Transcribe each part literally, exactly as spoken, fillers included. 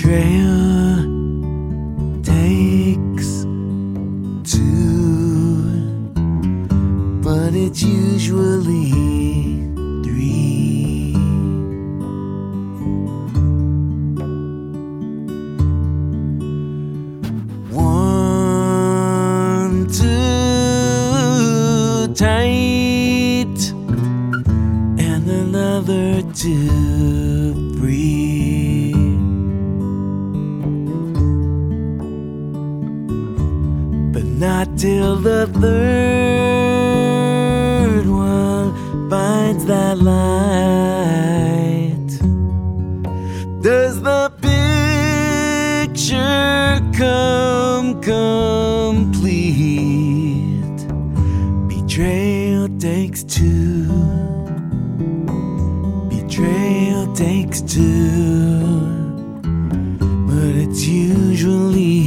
Betrayal takes two, but it's usually three. One too tight and another too free. But not till the third one finds that light does the picture come complete. Betrayal takes two. Betrayal takes two, but it's usually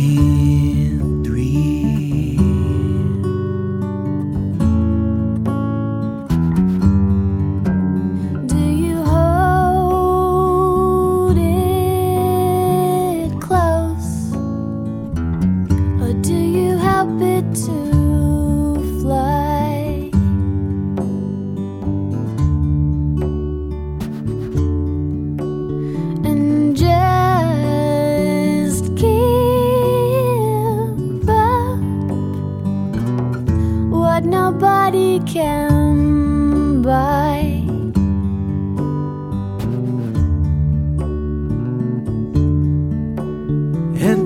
three. Do you hold it close, or do you help it to fly? And just give up what nobody can buy. And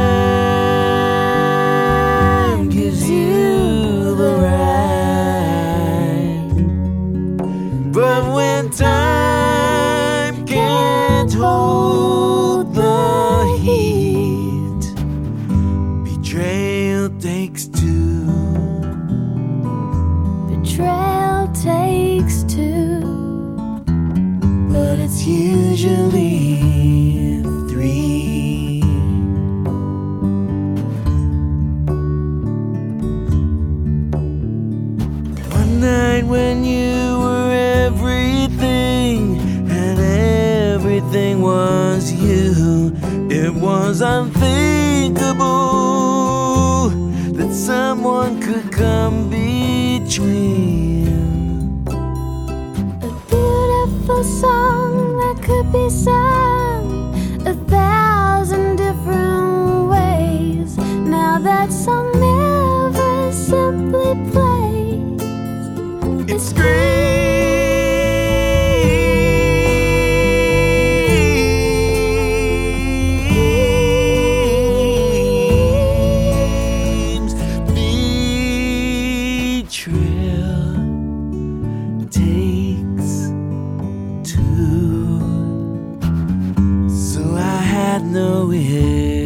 time gives you the right, but when time can't hold the heat, betrayal takes two. Betrayal takes two, But it's usually three. One night when you were everything and everything was you, it was unthinkable that someone could come between. a beautiful song that could be sung a thousand different ways. Now that song never simply plays. It's dreams. Betrayal takes two, so I had no way.